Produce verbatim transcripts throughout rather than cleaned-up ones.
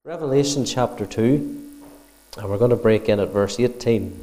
Revelation chapter two, and we're going to break in at verse eighteen.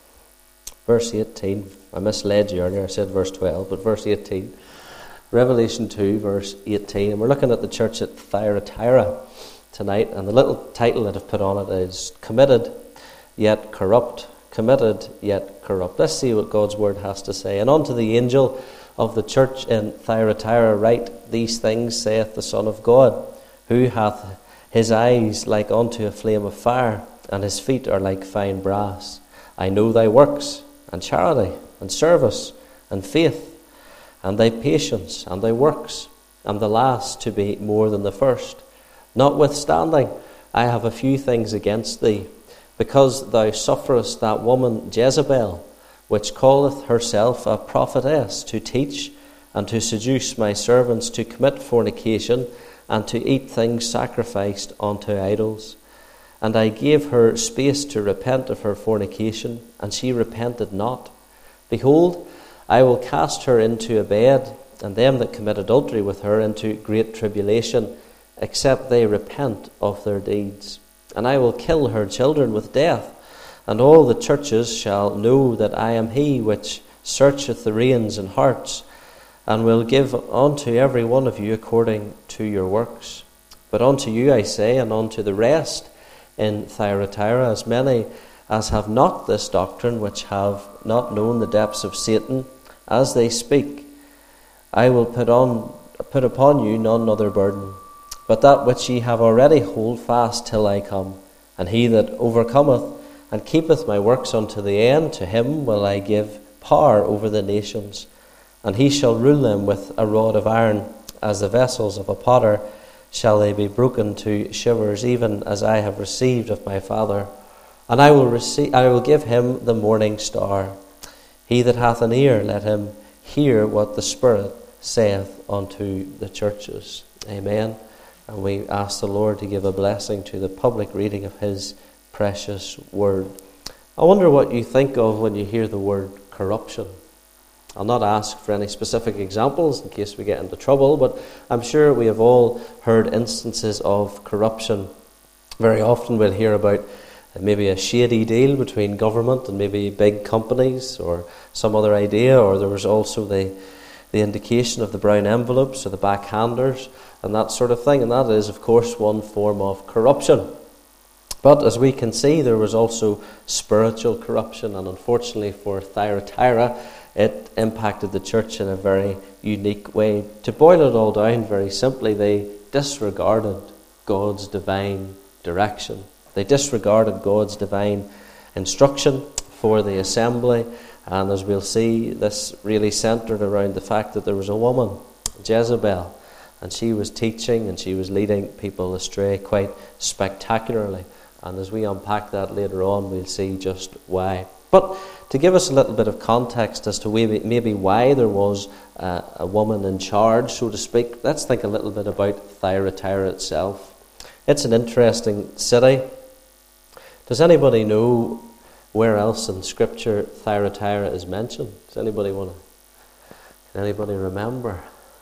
Verse eighteen, I misled you earlier, I said verse twelve, but verse eighteen. Revelation two, verse eighteen, and we're looking at the church at Thyatira tonight, and the little title that I've put on it is Committed Yet Corrupt. Committed Yet Corrupt. Let's see what God's word has to say. And unto the angel of the church in Thyatira write, These things saith the Son of God, who hath his eyes like unto a flame of fire, and his feet are like fine brass. I know thy works, and charity, and service, and faith, and thy patience, and thy works, and the last to be more than the first. Notwithstanding, I have a few things against thee, because thou sufferest that woman Jezebel, which calleth herself a prophetess, to teach and to seduce my servants to commit fornication, and to eat things sacrificed unto idols. And I gave her space to repent of her fornication, and she repented not. Behold, I will cast her into a bed, and them that commit adultery with her into great tribulation, except they repent of their deeds. And I will kill her children with death, and all the churches shall know that I am he which searcheth the reins and hearts, and will give unto every one of you according to your works. But unto you I say, and unto the rest in Thyatira, as many as have not this doctrine, which have not known the depths of Satan, as they speak, I will put on put upon you none other burden, but that which ye have already hold fast till I come. And he that overcometh and keepeth my works unto the end, to him will I give power over the nations, and he shall rule them with a rod of iron, as the vessels of a potter shall they be broken to shivers, even as I have received of my Father. And I will receive, I will give him the morning star. He that hath an ear, let him hear what the Spirit saith unto the churches. Amen. And we ask the Lord to give a blessing to the public reading of his precious word. I wonder what you think of when you hear the word corruption. I'll not ask for any specific examples in case we get into trouble, but I'm sure we have all heard instances of corruption. Very often we'll hear about maybe a shady deal between government and maybe big companies or some other idea, or there was also the, the indication of the brown envelopes or the backhanders and that sort of thing, and that is, of course, one form of corruption. But as we can see, there was also spiritual corruption, and unfortunately for Thyatira, it impacted the church in a very unique way. To boil it all down very simply, they disregarded God's divine direction. They disregarded God's divine instruction for the assembly, and as we'll see, this really centered around the fact that there was a woman, Jezebel, and she was teaching and she was leading people astray quite spectacularly. And as we unpack that later on, we'll see just why. But to give us a little bit of context as to maybe, maybe why there was uh, a woman in charge, so to speak, let's think a little bit about Thyatira itself. It's an interesting city. Does anybody know where else in Scripture Thyatira is mentioned? Does anybody want to? Can anybody remember?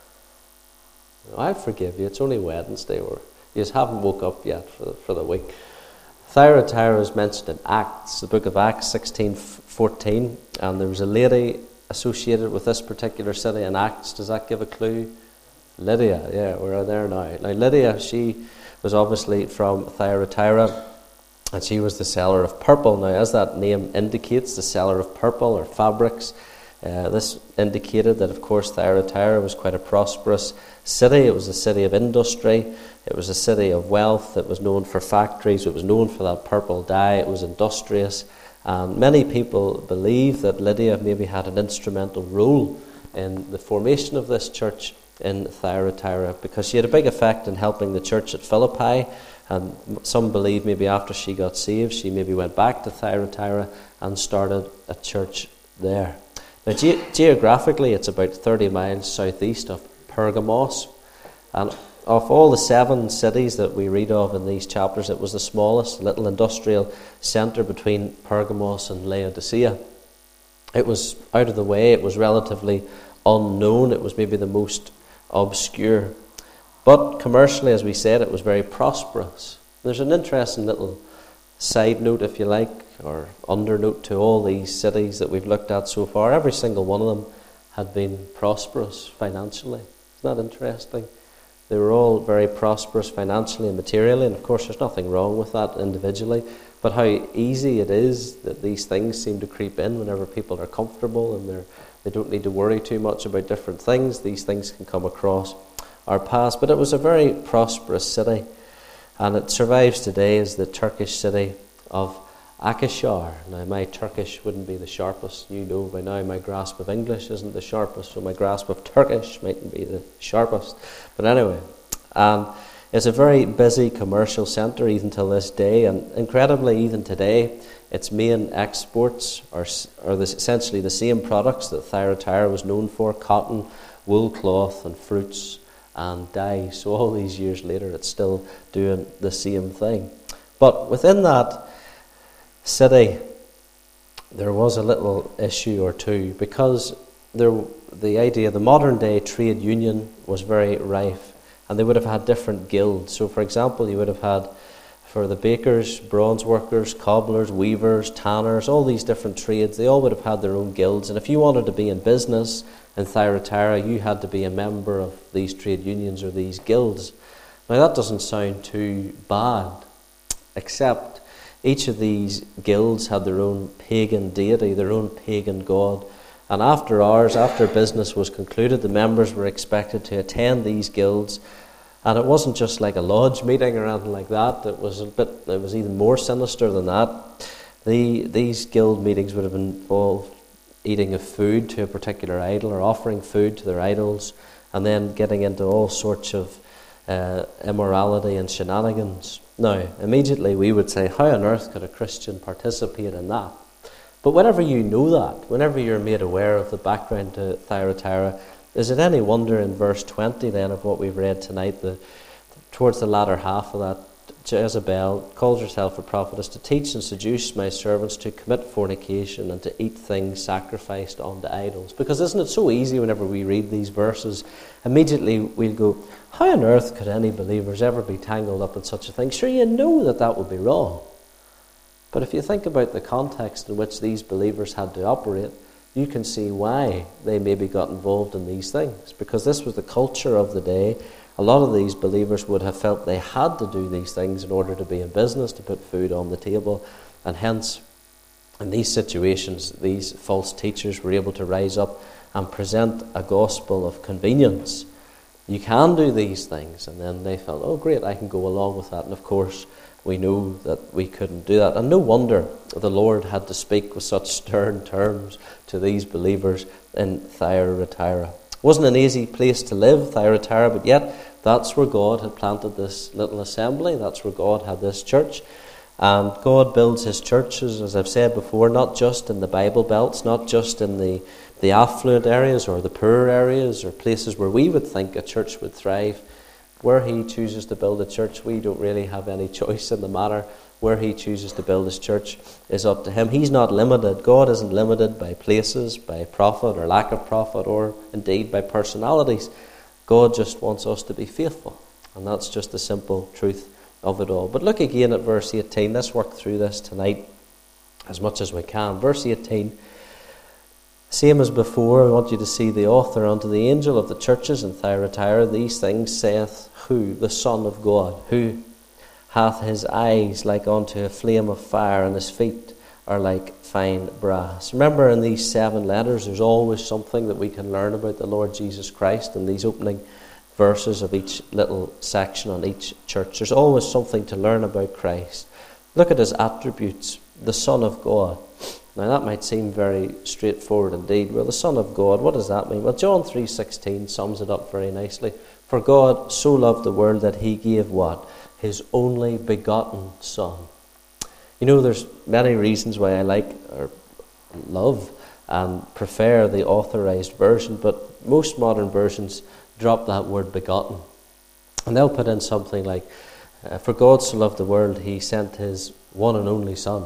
I forgive you. It's only Wednesday, or you just haven't woke up yet for the, for the week. Thyatira is mentioned in Acts, the book of Acts sixteen fourteen, and there was a lady associated with this particular city in Acts. Does that give a clue? Lydia, yeah, we're there now. Now Lydia, she was obviously from Thyatira, and she was the seller of purple. Now, as that name indicates, the seller of purple or fabrics, uh, this indicated that, of course, Thyatira was quite a prosperous city. It was a city of industry. It was a city of wealth. It was known for factories. It was known for that purple dye. It was industrious. And many people believe that Lydia maybe had an instrumental role in the formation of this church in Thyatira, because she had a big effect in helping the church at Philippi. And some believe maybe after she got saved, she maybe went back to Thyatira and started a church there. Now, ge- geographically, it's about thirty miles southeast of Pergamos. And of all the seven cities that we read of in these chapters, it was the smallest, a little industrial centre between Pergamos and Laodicea. It was out of the way, it was relatively unknown, it was maybe the most obscure. But commercially, as we said, it was very prosperous. There's an interesting little side note, if you like, or undernote to all these cities that we've looked at so far. Every single one of them had been prosperous financially. Isn't that interesting? They were all very prosperous financially and materially, and of course there's nothing wrong with that individually, but how easy it is that these things seem to creep in whenever people are comfortable and they're, they don't need to worry too much about different things. These things can come across our paths. But it was a very prosperous city, and it survives today as the Turkish city of Akhisar. Now, my Turkish wouldn't be the sharpest. You know by now my grasp of English isn't the sharpest, so my grasp of Turkish mightn't be the sharpest. But anyway, um, it's a very busy commercial centre even till this day, and incredibly, even today, its main exports are, are the, essentially the same products that Thyatira was known for: cotton, wool cloth, and fruits and dye. So all these years later, it's still doing the same thing. But within that city, there was a little issue or two, because there, the idea, the modern day trade union was very rife, and they would have had different guilds. So for example, you would have had, for the bakers, bronze workers, cobblers, weavers, tanners, all these different trades, they all would have had their own guilds, and if you wanted to be in business in Thyatira, you had to be a member of these trade unions or these guilds. Now that doesn't sound too bad, except each of these guilds had their own pagan deity, their own pagan god. And after hours, after business was concluded, the members were expected to attend these guilds. And it wasn't just like a lodge meeting or anything like that. It was a bit. It was even more sinister than that. The, these guild meetings would have involved eating of food to a particular idol, or offering food to their idols, and then getting into all sorts of uh, immorality and shenanigans. Now, immediately we would say, how on earth could a Christian participate in that? But whenever you know that, whenever you're made aware of the background to Thyatira, is it any wonder in verse twenty then of what we've read tonight, the, towards the latter half of that, Jezebel calls herself a prophetess, to teach and seduce my servants to commit fornication and to eat things sacrificed unto idols. Because isn't it so easy whenever we read these verses, immediately we'll go, how on earth could any believers ever be tangled up in such a thing? Sure, you know that that would be wrong. But if you think about the context in which these believers had to operate, you can see why they maybe got involved in these things. Because this was the culture of the day. A lot of these believers would have felt they had to do these things in order to be in business, to put food on the table. And hence, in these situations, these false teachers were able to rise up and present a gospel of convenience. You can do these things. And then they felt, oh great, I can go along with that. And of course, we know that we couldn't do that. And no wonder the Lord had to speak with such stern terms to these believers in Thyatira. It wasn't an easy place to live, Thyatira, but yet that's where God had planted this little assembly. That's where God had this church. And God builds his churches, as I've said before, not just in the Bible belts, not just in the, the affluent areas or the poor areas or places where we would think a church would thrive. Where he chooses to build a church, we don't really have any choice in the matter. Where he chooses to build his church is up to him. He's not limited. God isn't limited by places, by profit or lack of profit, or indeed by personalities. God just wants us to be faithful. And that's just the simple truth of it all. But look again at verse eighteen. Let's work through this tonight as much as we can. Verse eighteen. Same as before, I want you to see the author: unto the angel of the churches in Thyatira, these things saith who? The Son of God, who hath his eyes like unto a flame of fire, and his feet are like fine brass. Remember, in these seven letters, there's always something that we can learn about the Lord Jesus Christ in these opening verses of each little section on each church. There's always something to learn about Christ. Look at his attributes: the Son of God. Now that might seem very straightforward indeed. Well, the Son of God, what does that mean? Well, John three sixteen sums it up very nicely. For God so loved the world that he gave what? His only begotten Son. You know, there's many reasons why I like or love and prefer the authorized version, but most modern versions drop that word begotten. And they'll put in something like, for God so loved the world, he sent his one and only Son.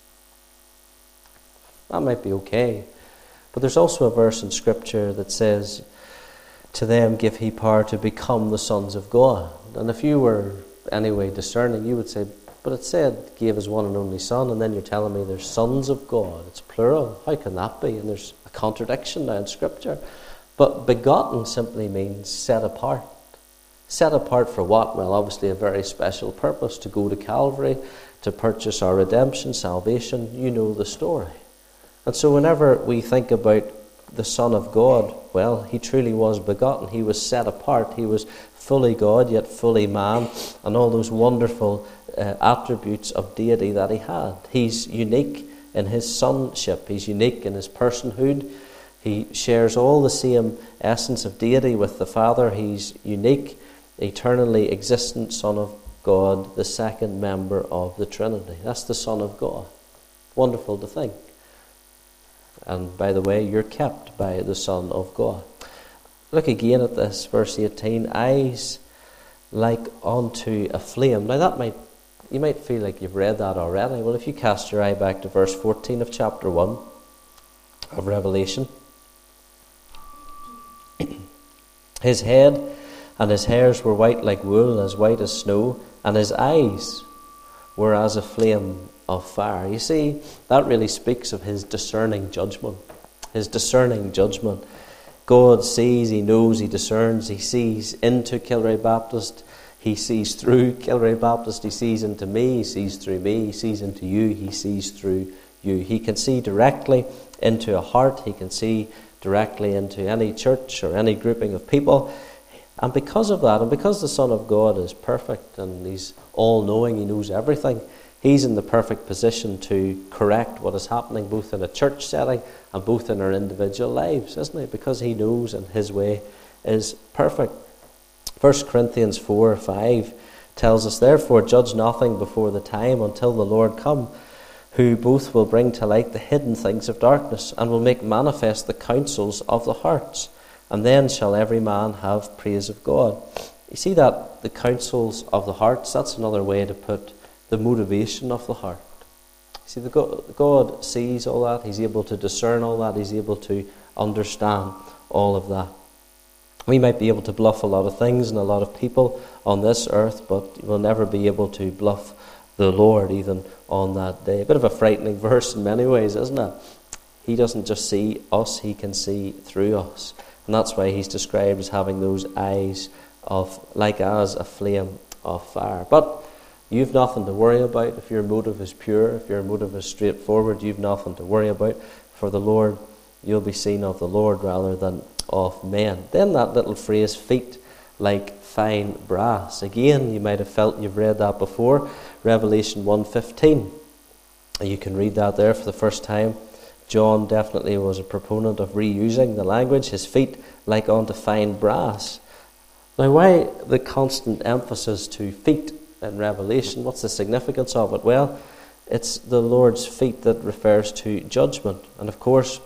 That might be okay. But there's also a verse in Scripture that says, to them give he power to become the sons of God. And if you were anyway discerning, you would say, but it said gave his one and only Son, and then you're telling me there's sons of God. It's plural. How can that be? And there's a contradiction now in Scripture. But begotten simply means set apart. Set apart for what? Well, obviously a very special purpose, to go to Calvary, to purchase our redemption, salvation. You know the story. And so whenever we think about the Son of God, well, he truly was begotten. He was set apart. He was fully God, yet fully man, and all those wonderful uh, attributes of deity that he had. He's unique in his sonship. He's unique in his personhood. He shares all the same essence of deity with the Father. He's unique, eternally existent Son of God, the second member of the Trinity. That's the Son of God. Wonderful to think. And by the way, you're kept by the Son of God. Look again at this, verse eighteen. Eyes like unto a flame. Now that might, you might feel like you've read that already. Well, if you cast your eye back to verse fourteen of chapter one of Revelation. His head and his hairs were white like wool, as white as snow, and his eyes were as a flame of fire. You see, that really speaks of his discerning judgment. His discerning judgment. God sees, he knows, he discerns, he sees into Kilray Baptist, he sees through Kilray Baptist, he sees into me, he sees through me, he sees into you, he sees through you. He can see directly into a heart, he can see directly into any church or any grouping of people. And because of that, and because the Son of God is perfect and he's all-knowing, he knows everything, he's in the perfect position to correct what is happening both in a church setting and both in our individual lives, isn't he? Because he knows and his way is perfect. First Corinthians four five tells us, therefore judge nothing before the time until the Lord come, who both will bring to light the hidden things of darkness and will make manifest the counsels of the hearts. And then shall every man have praise of God. You see that the counsels of the hearts, that's another way to put the motivation of the heart. See, the God, God sees all that. He's able to discern all that. He's able to understand all of that. We might be able to bluff a lot of things and a lot of people on this earth, but we'll never be able to bluff the Lord even on that day. A bit of a frightening verse in many ways, isn't it? He doesn't just see us, he can see through us. And that's why he's described as having those eyes of like as a flame of fire. But you've nothing to worry about if your motive is pure, if your motive is straightforward. You've nothing to worry about. For the Lord, you'll be seen of the Lord rather than of men. Then that little phrase, feet like fine brass. Again, you might have felt you've read that before. Revelation one fifteen. You can read that there for the first time. John definitely was a proponent of reusing the language. His feet like unto fine brass. Now, why the constant emphasis to feet in Revelation? What's the significance of it? Well, it's the Lord's feet that refers to judgment. And of course,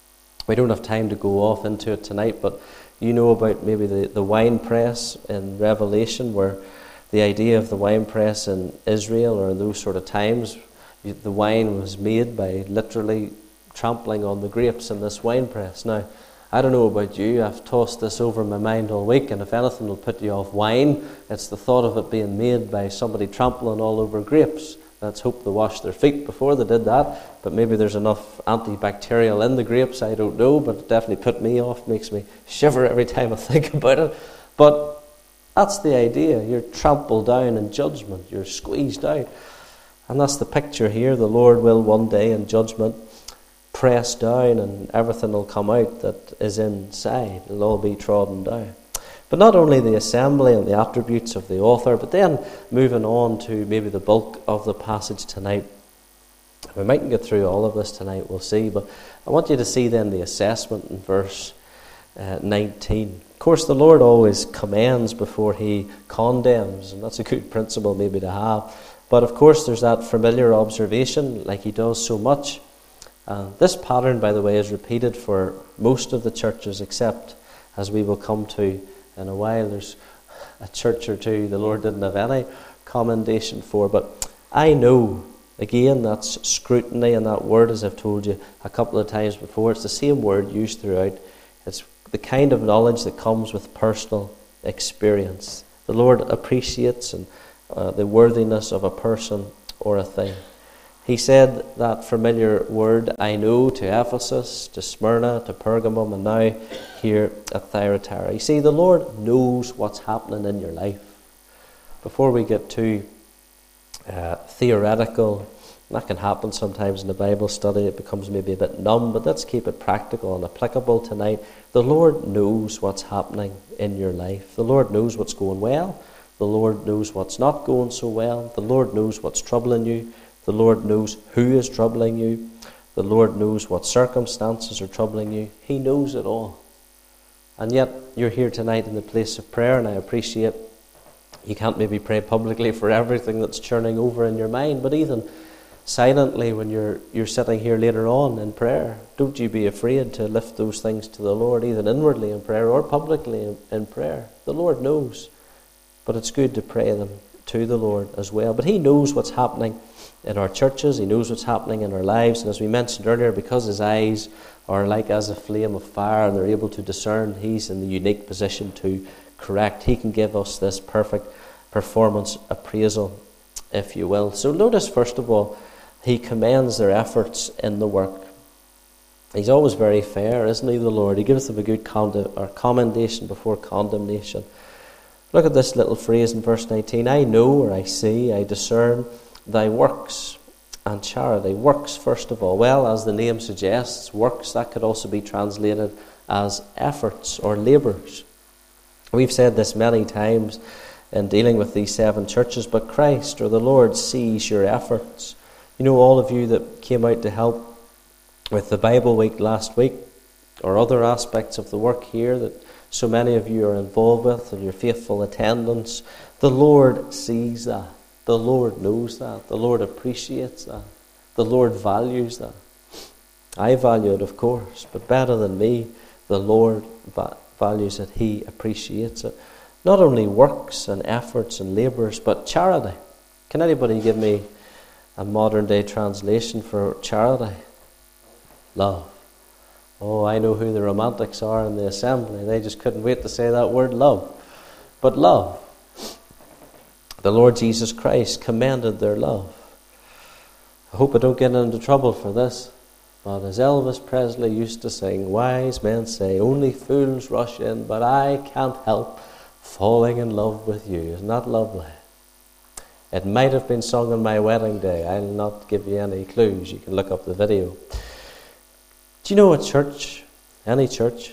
we don't have time to go off into it tonight, but you know about maybe the, the wine press in Revelation, where the idea of the wine press in Israel or in those sort of times, the wine was made by literally trampling on the grapes in this wine press. Now, I don't know about you, I've tossed this over my mind all week, and if anything will put you off wine, it's the thought of it being made by somebody trampling all over grapes. Let's hope they washed their feet before they did that, but maybe there's enough antibacterial in the grapes, I don't know, but it definitely put me off, makes me shiver every time I think about it. But that's the idea, you're trampled down in judgment, you're squeezed out. And that's the picture here. The Lord will one day in judgment press down and everything will come out that is inside. It'll all be trodden down. But not only the assembly and the attributes of the author, but then moving on to maybe the bulk of the passage tonight. We mightn't get through all of this tonight, we'll see, but I want you to see then the assessment in verse uh, nineteen. Of course, the Lord always commends before he condemns, and that's a good principle maybe to have. But of course, there's that familiar observation, like he does so much. Uh, this pattern, by the way, is repeated for most of the churches, except, as we will come to in a while, there's a church or two the Lord didn't have any commendation for. But I know, again, that's scrutiny, and that word, as I've told you a couple of times before, it's the same word used throughout. It's the kind of knowledge that comes with personal experience. The Lord appreciates and uh, the worthiness of a person or a thing. He said that familiar word, I know, to Ephesus, to Smyrna, to Pergamum, and now here at Thyatira. You see, the Lord knows what's happening in your life. Before we get too uh, theoretical, that can happen sometimes in the Bible study, it becomes maybe a bit numb, but let's keep it practical and applicable tonight. The Lord knows what's happening in your life. The Lord knows what's going well. The Lord knows what's not going so well. The Lord knows what's troubling you. The Lord knows who is troubling you. The Lord knows what circumstances are troubling you. He knows it all. And yet you're here tonight in the place of prayer, and I appreciate you can't maybe pray publicly for everything that's churning over in your mind, but even silently when you're you're sitting here later on in prayer, don't you be afraid to lift those things to the Lord, either inwardly in prayer or publicly in, in prayer. The Lord knows, but it's good to pray them to the Lord as well. But He knows what's happening in our churches. He knows what's happening in our lives. And as we mentioned earlier, because His eyes are like as a flame of fire and they're able to discern, He's in the unique position to correct. He can give us this perfect performance appraisal, if you will. So notice, first of all, He commends their efforts in the work. He's always very fair, isn't He, the Lord? He gives them a good condi- or commendation before condemnation. Look at this little phrase in verse nineteen. I know, or I see, I discern thy works and charity. Works, first of all. Well, as the name suggests, works, that could also be translated as efforts or labours. We've said this many times in dealing with these seven churches, but Christ or the Lord sees your efforts. You know, all of you that came out to help with the Bible week last week, or other aspects of the work here that so many of you are involved with, and your faithful attendance, the Lord sees that. The Lord knows that. The Lord appreciates that. The Lord values that. I value it, of course, but better than me, the Lord va- values it. He appreciates it. Not only works and efforts and labours, but charity. Can anybody give me a modern day translation for charity? Love. Oh, I know who the romantics are in the assembly. They just couldn't wait to say that word, love. But love. The Lord Jesus Christ commended their love. I hope I don't get into trouble for this, but as Elvis Presley used to sing, wise men say, only fools rush in, but I can't help falling in love with you. Isn't that lovely? It might have been sung on my wedding day. I'll not give you any clues. You can look up the video. Do you know a church, any church,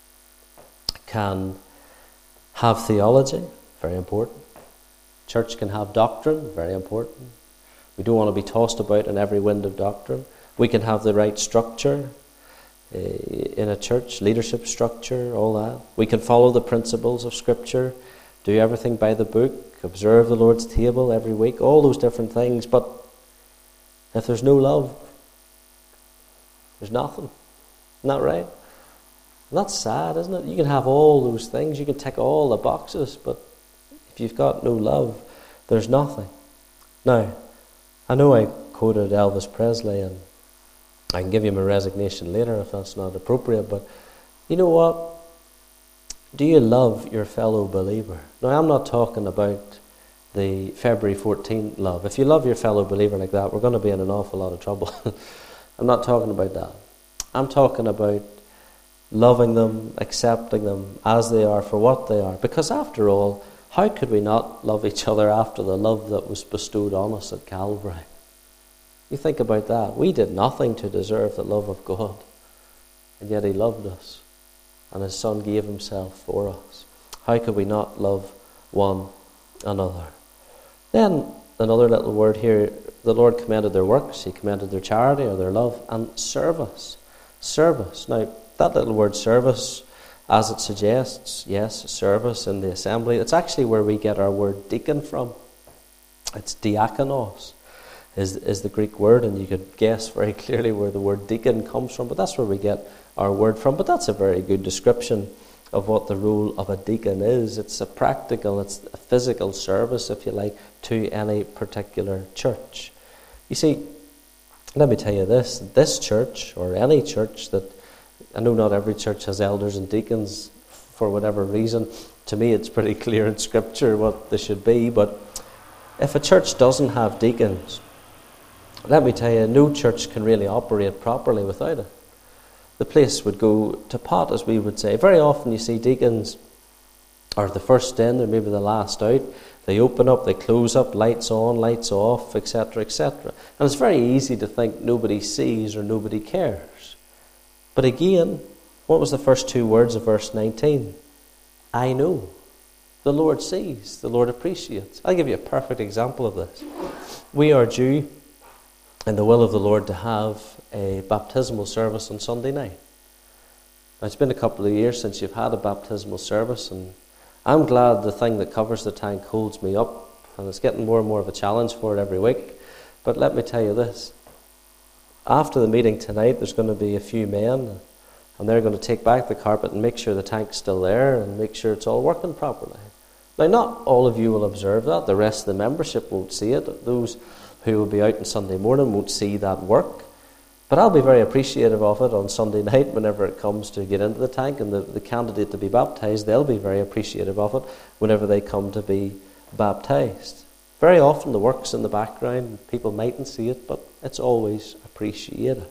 can have theology? Very important. Church can have doctrine, very important. We don't want to be tossed about in every wind of doctrine. We can have the right structure uh, in a church, leadership structure, all that. We can follow the principles of Scripture, do everything by the book, observe the Lord's table every week, all those different things. But if there's no love, there's nothing. Isn't that right? And that's sad, isn't it? You can have all those things, you can tick all the boxes, but if you've got no love, there's nothing. Now, I know I quoted Elvis Presley, and I can give you my resignation later if that's not appropriate, but you know what? Do you love your fellow believer? Now, I'm not talking about the February fourteenth love. If you love your fellow believer like that, we're going to be in an awful lot of trouble. I'm not talking about that. I'm talking about loving them, accepting them as they are for what they are. Because after all, how could we not love each other after the love that was bestowed on us at Calvary? You think about that. We did nothing to deserve the love of God, and yet He loved us, and His Son gave Himself for us. How could we not love one another? Then, another little word here, the Lord commended their works, He commended their charity or their love, and service. Service. Now, that little word service, as it suggests, yes, service in the assembly. It's actually where we get our word deacon from. It's diakonos is, is the Greek word, and you could guess very clearly where the word deacon comes from, but that's where we get our word from. But that's a very good description of what the role of a deacon is. It's a practical, it's a physical service, if you like, to any particular church. You see, let me tell you this, this church, or any church that, I know not every church has elders and deacons for whatever reason. To me, it's pretty clear in Scripture what they should be, but If a church doesn't have deacons, let me tell you, no church can really operate properly without it. The place would go to pot, as we would say. Very often you see deacons are the first in, or maybe the last out. They open up, they close up, lights on, lights off, et cetera, et cetera. And it's very easy to think nobody sees or nobody cares. But again, what was the first two words of verse nineteen? I know. The Lord sees. The Lord appreciates. I'll give you a perfect example of this. We are due, in the will of the Lord, to have a baptismal service on Sunday night. Now, it's been a couple of years since you've had a baptismal service, and I'm glad the thing that covers the tank holds me up, and it's getting more and more of a challenge for it every week. But let me tell you this. After the meeting tonight, there's going to be a few men, and they're going to take back the carpet and make sure the tank's still there and make sure it's all working properly. Now, not all of you will observe that. The rest of the membership won't see it. Those who will be out on Sunday morning won't see that work. But I'll be very appreciative of it on Sunday night whenever it comes to get into the tank, and the, the candidate to be baptised, they'll be very appreciative of it whenever they come to be baptised. Very often the work's in the background, people mightn't see it, but it's always appreciated.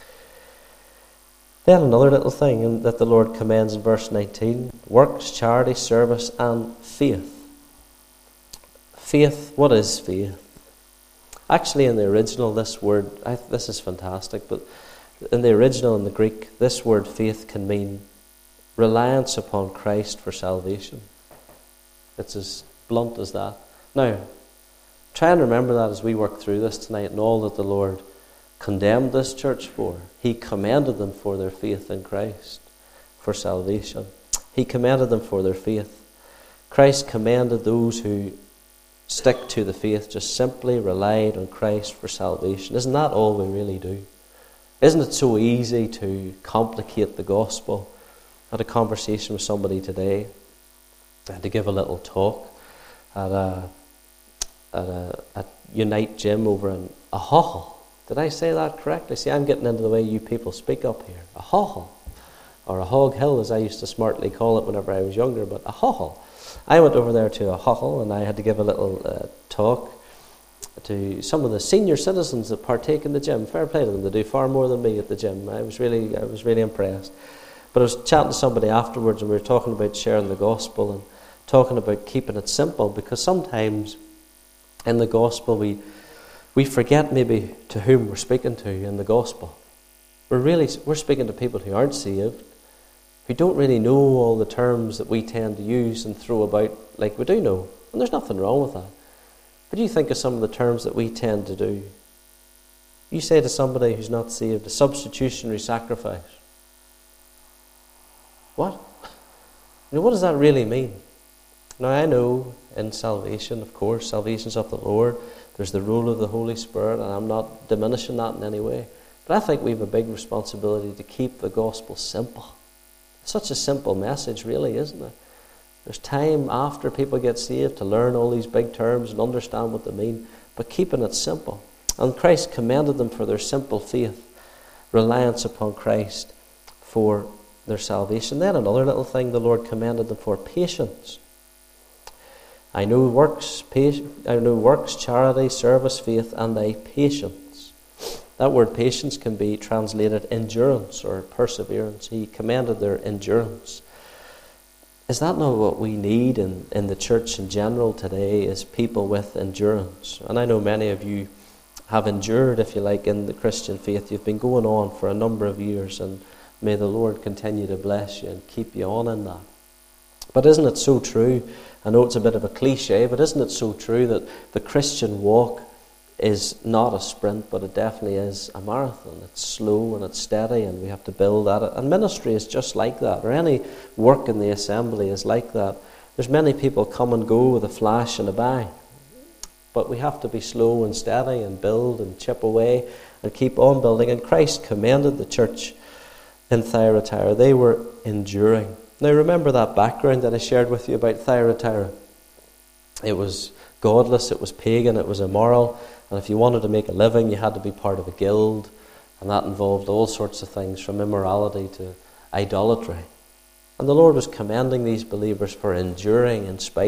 Then another little thing that the Lord commends in verse nineteen, works, charity, service, and faith. Faith, what is faith? Actually, in the original, this word, I, this is fantastic, but in the original, in the Greek, this word faith can mean reliance upon Christ for salvation. It's as blunt as that. Now, try and remember that as we work through this tonight, and all that the Lord condemned this church for. He commended them for their faith in Christ, for salvation. He commended them for their faith. Christ commended those who stick to the faith, just simply relied on Christ for salvation. Isn't that all we really do? Isn't it so easy to complicate the gospel? I had a conversation with somebody today. I had to give a little talk at a, at a at Unite Gym over in Ahaul. Did I say that correctly? See, I'm getting into the way you people speak up here. Ahaul, or a hog hill, as I used to smartly call it whenever I was younger, but Ahaul. I went over there to Ahaul, and I had to give a little uh, talk to some of the senior citizens that partake in the gym. Fair play to them; they do far more than me at the gym. I was really, I was really impressed. But I was chatting to somebody afterwards, and we were talking about sharing the gospel and talking about keeping it simple, because sometimes in the gospel we we forget maybe to whom we're speaking to in the gospel. We're really we're speaking to people who aren't saved, who don't really know all the terms that we tend to use and throw about like we do know. And there's nothing wrong with that. But you think of some of the terms that we tend to do. You say to somebody who's not saved, a substitutionary sacrifice. What? You know, what does that really mean? Now, I know in salvation, of course, salvation's of the Lord. There's the role of the Holy Spirit, and I'm not diminishing that in any way. But I think we have a big responsibility to keep the gospel simple. It's such a simple message, really, isn't it? There's time after people get saved to learn all these big terms and understand what they mean, but keeping it simple. And Christ commended them for their simple faith, reliance upon Christ for their salvation. Then another little thing the Lord commended them for, patience. I know works, I know works, charity, service, faith, and thy patience. That word patience can be translated endurance or perseverance. He commended their endurance. Is that not what we need in, in the church in general today, is people with endurance? And I know many of you have endured, if you like, in the Christian faith. You've been going on for a number of years, and may the Lord continue to bless you and keep you on in that. But isn't it so true? I know it's a bit of a cliche, but isn't it so true that the Christian walk is not a sprint, but it definitely is a marathon. It's slow and it's steady, and we have to build at it. And ministry is just like that, or any work in the assembly is like that. There's many people come and go with a flash and a bang, but we have to be slow and steady and build and chip away and keep on building. And Christ commended the church in Thyatira. They were enduring. Now remember that background that I shared with you about Thyatira. It was godless, it was pagan, it was immoral. And if you wanted to make a living, you had to be part of a guild. And that involved all sorts of things, from immorality to idolatry. And the Lord was commending these believers for enduring in spite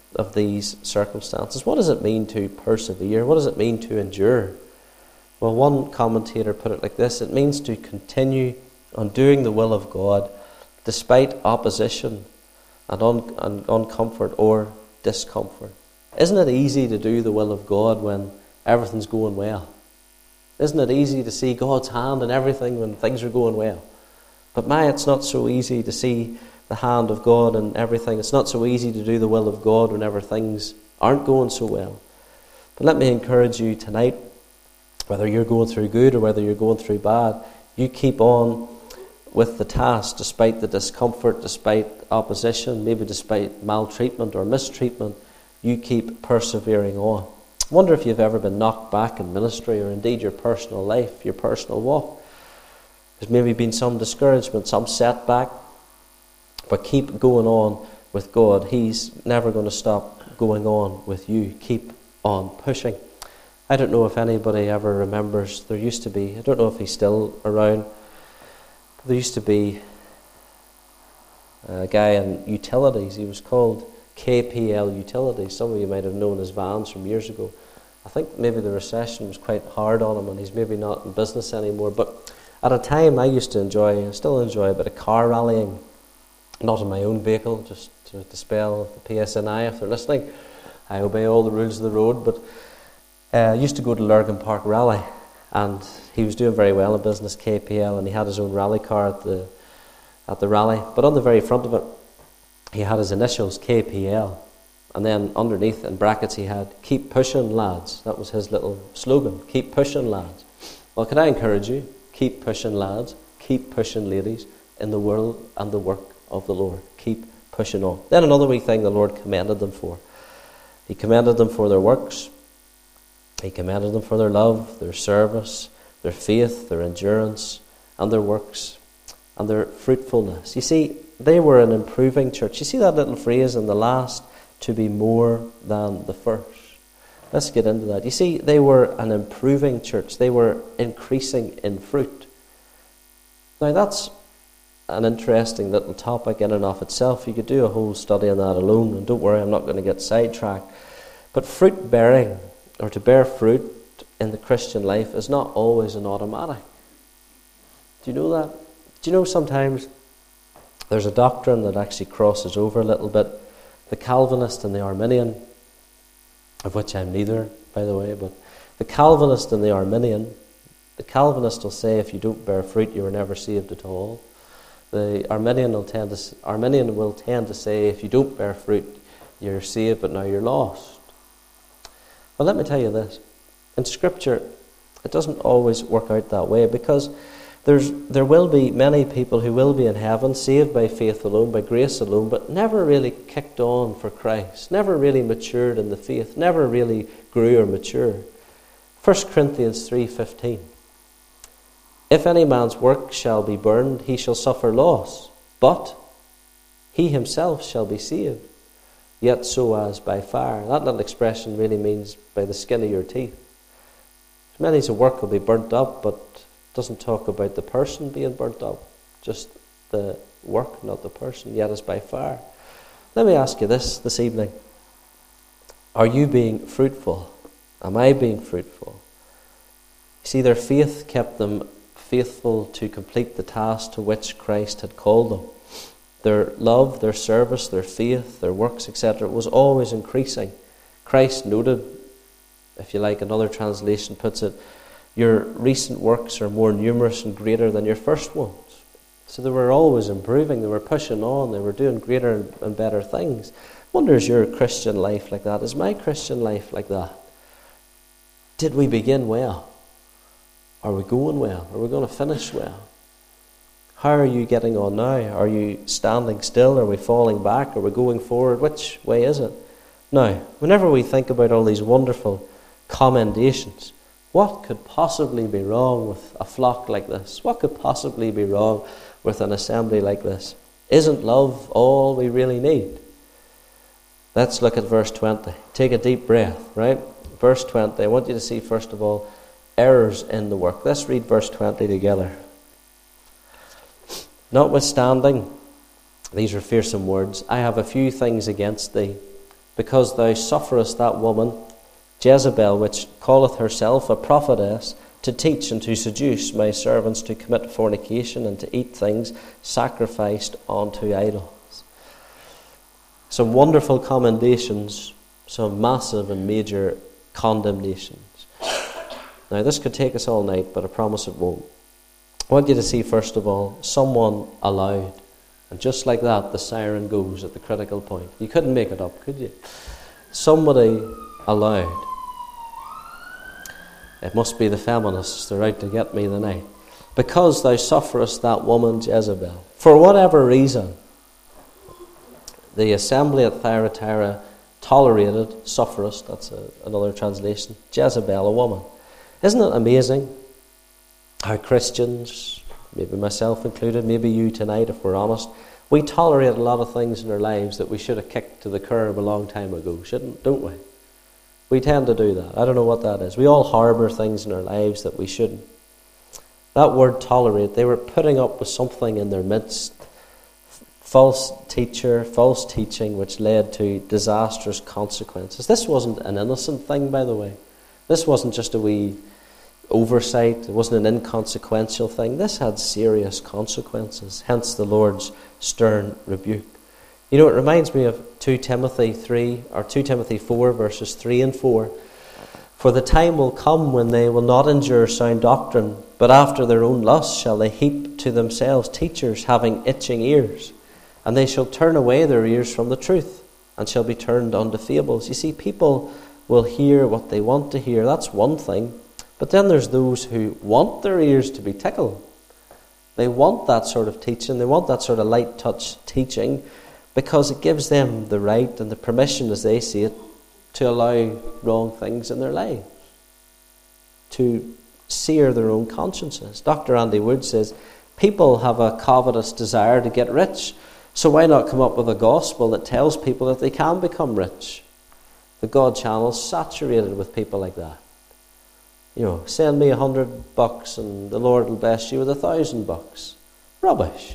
of these circumstances. What does it mean to persevere? What does it mean to endure? Well, one commentator put it like this: it means to continue on doing the will of God despite opposition and, un- and uncomfort or discomfort. Isn't it easy to do the will of God when everything's going well? Isn't it easy to see God's hand in everything when things are going well? But my, it's not so easy to see the hand of God in everything. It's not so easy to do the will of God whenever things aren't going so well. But let me encourage you tonight, whether you're going through good or whether you're going through bad, you keep on with the task despite the discomfort, despite opposition, maybe despite maltreatment or mistreatment. You keep persevering on. I wonder if you've ever been knocked back in ministry or indeed your personal life, your personal walk. There's maybe been some discouragement, some setback, but keep going on with God. He's never going to stop going on with you. Keep on pushing. I don't know if anybody ever remembers, there used to be, I don't know if he's still around, but there used to be a guy in utilities. He was called K P L Utilities. Some of you might have known his vans from years ago. I think maybe the recession was quite hard on him and he's maybe not in business anymore. But at a time I used to enjoy, I still enjoy a bit of car rallying. Not in my own vehicle, just to dispel the P S N I if they're listening. I obey all the rules of the road. But uh, I used to go to Lurgan Park Rally, and he was doing very well in business, K P L, and he had his own rally car at the at the rally. But on the very front of it, he had his initials, K P L, and then underneath in brackets he had "Keep pushing, lads." That was his little slogan, "Keep pushing, lads." Well, can I encourage you? Keep pushing, lads. Keep pushing, ladies, in the world and the work of the Lord. Keep pushing on. Then another wee thing the Lord commended them for. He commended them for their works. He commended them for their love, their service, their faith, their endurance, and their works, and their fruitfulness. You see, they were an improving church. You see that little phrase in the last, to be more than the first. Let's get into that. You see, they were an improving church. They were increasing in fruit. Now that's an interesting little topic in and of itself. You could do a whole study on that alone, and don't worry, I'm not going to get sidetracked. But fruit bearing, or to bear fruit in the Christian life, is not always an automatic. Do you know that? Do you know sometimes there's a doctrine that actually crosses over a little bit, the Calvinist and the Arminian, of which I'm neither, by the way, but the Calvinist and the Arminian, the Calvinist will say if you don't bear fruit, you were never saved at all. The Arminian will tend to Arminian will tend to say if you don't bear fruit, you're saved, but now you're lost. Well, let me tell you this. In Scripture, it doesn't always work out that way, because there's there will be many people who will be in heaven, saved by faith alone, by grace alone, but never really kicked on for Christ, never really matured in the faith, never really grew or matured. First Corinthians three fifteen. If any man's work shall be burned, he shall suffer loss, but he himself shall be saved, yet so as by fire. That little expression really means by the skin of your teeth. Many's work will be burnt up, but it doesn't talk about the person being burnt up, just the work, not the person, yet as by fire. Let me ask you this this evening. Are you being fruitful? Am I being fruitful? You see, their faith kept them faithful to complete the task to which Christ had called them. Their love, their service, their faith, their works, et cetera was always increasing. Christ noted, if you like, another translation puts it, your recent works are more numerous and greater than your first ones. So they were always improving, they were pushing on, they were doing greater and better things. I wonder, is your Christian life like that? Is my Christian life like that? Did we begin well? Are we going well? Are we going to finish well? How are you getting on now? Are you standing still? Are we falling back? Are we going forward? Which way is it? Now, whenever we think about all these wonderful commendations, what could possibly be wrong with a flock like this? What could possibly be wrong with an assembly like this? Isn't love all we really need? Let's look at verse twenty. Take a deep breath, right? Verse twenty. I want you to see, first of all, errors in the work. Let's read verse twenty together. Notwithstanding, these are fearsome words, I have a few things against thee, because thou sufferest that woman, Jezebel, which calleth herself a prophetess, to teach and to seduce my servants to commit fornication and to eat things sacrificed unto idols. Some wonderful commendations, some massive and major condemnations. Now, this could take us all night, but I promise it won't. I want you to see, first of all, someone allowed. And just like that, the siren goes at the critical point. You couldn't make it up, could you? Somebody allowed. It must be the feminists. They're out to get me tonight. Because thou sufferest that woman Jezebel. For whatever reason, the assembly at Thyatira tolerated, sufferest, that's a, another translation, Jezebel, a woman. Isn't it amazing how Christians, maybe myself included, maybe you tonight if we're honest, we tolerate a lot of things in our lives that we should have kicked to the curb a long time ago, shouldn't, don't we? We tend to do that. I don't know what that is. We all harbour things in our lives that we shouldn't. That word tolerate, they were putting up with something in their midst. False teacher, false teaching, which led to disastrous consequences. This wasn't an innocent thing, by the way. This wasn't just a wee oversight. It wasn't an inconsequential thing. This had serious consequences. Hence the Lord's stern rebuke. You know, it reminds me of two Timothy three, or two Timothy four, verses three and four. For the time will come when they will not endure sound doctrine, but after their own lusts shall they heap to themselves teachers having itching ears. And they shall turn away their ears from the truth, and shall be turned unto fables. You see, people will hear what they want to hear. That's one thing. But then there's those who want their ears to be tickled. They want that sort of teaching. They want that sort of light touch teaching because it gives them the right and the permission, as they see it, to allow wrong things in their lives, to sear their own consciences. Doctor Andy Wood says, people have a covetous desire to get rich, so why not come up with a gospel that tells people that they can become rich? The God channel's saturated with people like that. You know, send me a hundred bucks and the Lord will bless you with a thousand bucks. Rubbish.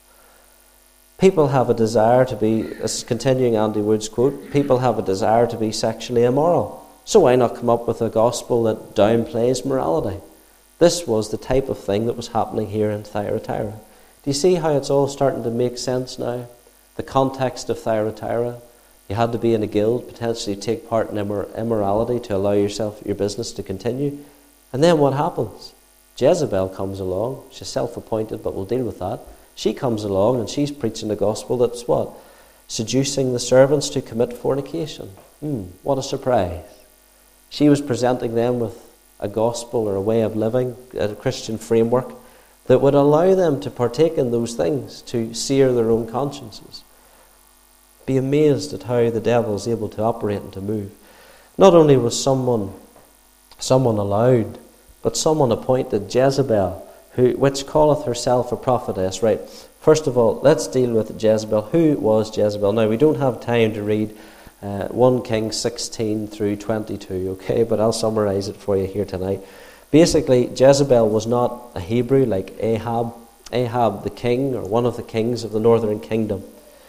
People have a desire to be, this is continuing Andy Wood's quote, people have a desire to be sexually immoral. So why not come up with a gospel that downplays morality? This was the type of thing that was happening here in Thyatira. Do you see how it's all starting to make sense now? The context of Thyatira. You had to be in a guild, potentially take part in immor- immorality to allow yourself, your business to continue. And then what happens? Jezebel comes along. She's self-appointed, but we'll deal with that. She comes along and she's preaching the gospel that's what? Seducing the servants to commit fornication. Hmm, what a surprise. She was presenting them with a gospel or a way of living, a Christian framework that would allow them to partake in those things, to sear their own consciences. Be amazed at how the devil is able to operate and to move. Not only was someone someone allowed, but someone appointed, Jezebel, who which calleth herself a prophetess. Right, first of all, let's deal with Jezebel. Who was Jezebel? Now, we don't have time to read uh, First Kings sixteen through twenty-two, okay, but I'll summarize it for you here tonight. Basically, Jezebel was not a Hebrew like Ahab. Ahab, the king, or one of the kings of the northern kingdom.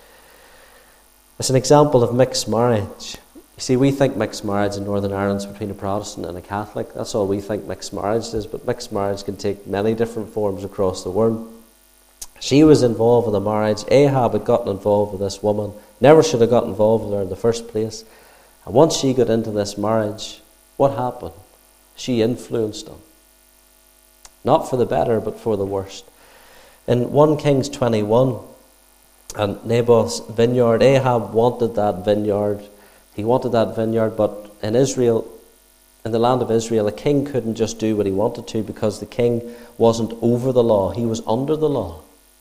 It's an example of mixed marriage. You see, we think mixed marriage in Northern Ireland is between a Protestant and a Catholic. That's all we think mixed marriage is, but mixed marriage can take many different forms across the world. She was involved with a marriage. Ahab had gotten involved with this woman. Never should have got involved with her in the first place. And once she got into this marriage, what happened? She influenced him. Not for the better, but for the worst. In First Kings twenty-one, and Naboth's vineyard, Ahab wanted that vineyard. He wanted that vineyard, but in Israel, in the land of Israel, a king couldn't just do what he wanted to because the king wasn't over the law. He was under the law.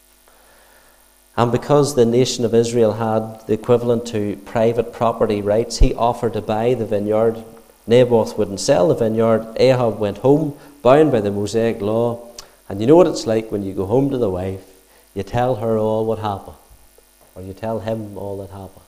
And because the nation of Israel had the equivalent to private property rights, he offered to buy the vineyard. Naboth wouldn't sell the vineyard. Ahab went home, bound by the Mosaic law. And you know what it's like when you go home to the wife, you tell her all what happened. Or you tell him all that happened.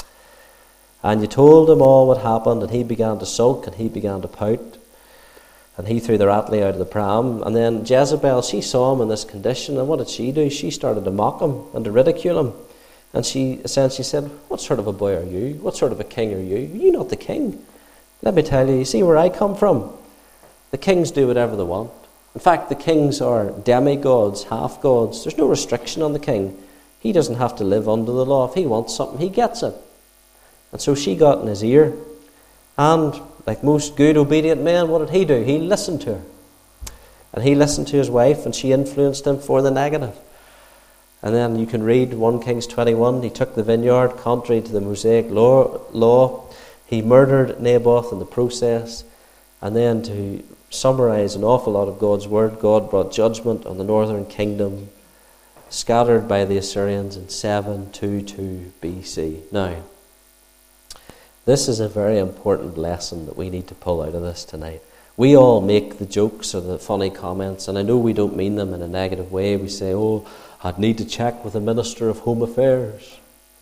And you told him all what happened, and he began to sulk, and he began to pout. And he threw the rattling out of the pram. And then Jezebel, she saw him in this condition, and what did she do? She started to mock him and to ridicule him. And she essentially said, what sort of a boy are you? What sort of a king are you? You're not the king. Let me tell you, you see where I come from? The kings do whatever they want. In fact, the kings are demigods, half-gods. There's no restriction on the king. He doesn't have to live under the law. If he wants something, he gets it. And so she got in his ear. And like most good, obedient men, what did he do? He listened to her. And he listened to his wife, and she influenced him for the negative. And then you can read First Kings twenty-one. He took the vineyard contrary to the Mosaic law. law. He murdered Naboth in the process. And then to summarize an awful lot of God's word, God brought judgment on the northern kingdom, scattered by the Assyrians in seven twenty-two B C. Now, this is a very important lesson that we need to pull out of this tonight. We all make the jokes or the funny comments, and I know we don't mean them in a negative way. We say, oh, I'd need to check with the Minister of Home Affairs.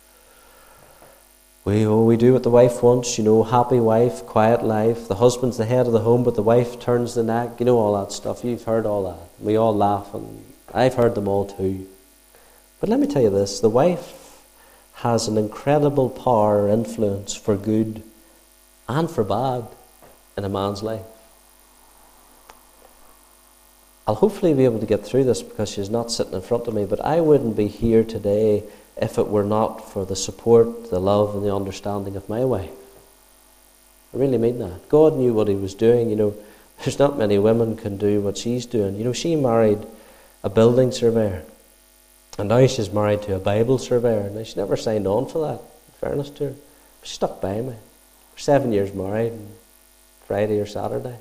We, oh, we do what the wife wants, you know, happy wife, quiet life. The husband's the head of the home, but the wife turns the neck. You know all that stuff. You've heard all that. We all laugh, and I've heard them all too. But let me tell you this, the wife has an incredible power or influence for good and for bad in a man's life. I'll hopefully be able to get through this because she's not sitting in front of me, but I wouldn't be here today if it were not for the support, the love and the understanding of my wife. I really mean that. God knew what he was doing. You know, there's not many women can do what she's doing. You know, she married a building surveyor, and now she's married to a Bible surveyor. Now, she never signed on for that, in fairness to her. But she stuck by me. We're seven years married, and Friday or Saturday.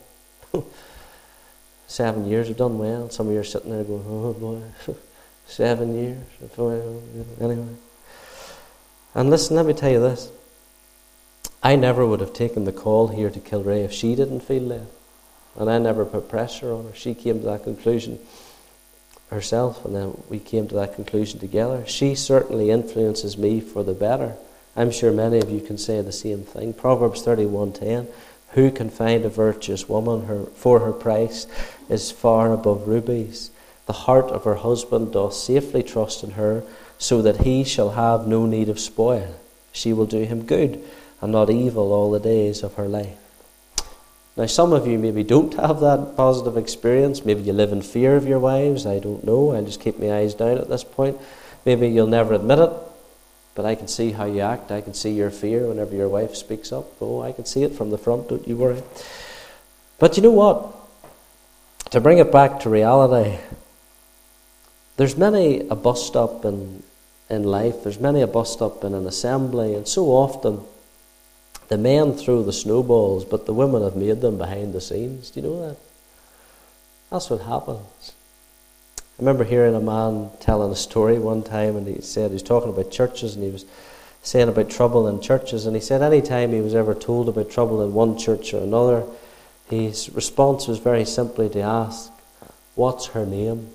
Seven years, we've done well. Some of you are sitting there going, oh boy, seven years. Anyway. And listen, let me tell you this. I never would have taken the call here to Kilrea if she didn't feel that. And I never put pressure on her. She came to that conclusion herself, and then we came to that conclusion together. She certainly influences me for the better. I'm sure many of you can say the same thing. Proverbs thirty-one ten. Who can find a virtuous woman? Her, for her price is far above rubies. The heart of her husband doth safely trust in her, so that he shall have no need of spoil. She will do him good, and not evil all the days of her life. Now, some of you maybe don't have that positive experience. Maybe you live in fear of your wives. I don't know. I just keep my eyes down at this point. Maybe you'll never admit it. But I can see how you act. I can see your fear whenever your wife speaks up. Oh, I can see it from the front, don't you worry. But you know what? To bring it back to reality, there's many a bus stop in, in life. There's many a bus stop in an assembly. And so often, the men throw the snowballs, but the women have made them behind the scenes. Do you know that? That's what happens. I remember hearing a man telling a story one time, and he said he was talking about churches, and he was saying about trouble in churches, and he said any time he was ever told about trouble in one church or another, his response was very simply to ask, what's her name?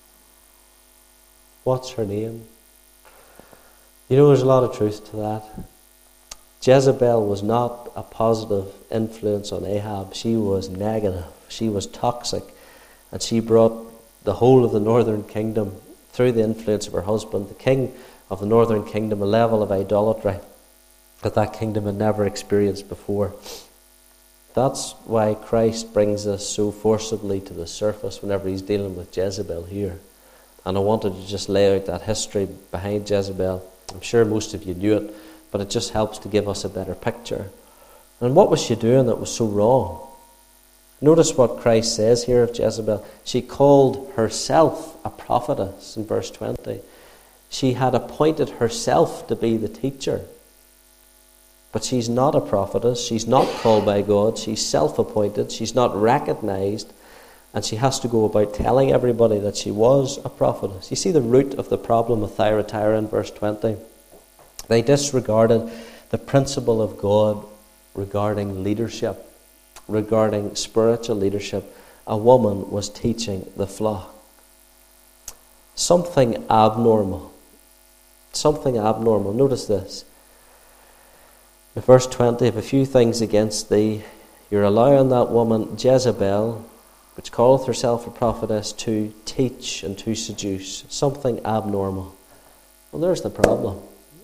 What's her name? You know, there's a lot of truth to that. Jezebel was not a positive influence on Ahab. She was negative. She was toxic, and she brought the whole of the northern kingdom, through the influence of her husband, the king of the northern kingdom, a level of idolatry that that kingdom had never experienced before. That's why Christ brings this so forcibly to the surface whenever he's dealing with Jezebel here. And I wanted to just lay out that history behind Jezebel. I'm sure most of you knew it, but it just helps to give us a better picture. And what was she doing that was so wrong? Notice what Christ says here of Jezebel. She called herself a prophetess in verse twenty. She had appointed herself to be the teacher. But she's not a prophetess. She's not called by God. She's self-appointed. She's not recognized. And she has to go about telling everybody that she was a prophetess. You see the root of the problem with Thyatira in verse twenty. They disregarded the principle of God regarding leadership. Regarding spiritual leadership, a woman was teaching the flock. Something abnormal. Something abnormal. Notice this. In verse twenty, of a few things against thee, you're allowing that woman Jezebel, which calleth herself a prophetess, to teach and to seduce. Something abnormal. Well, there's the problem.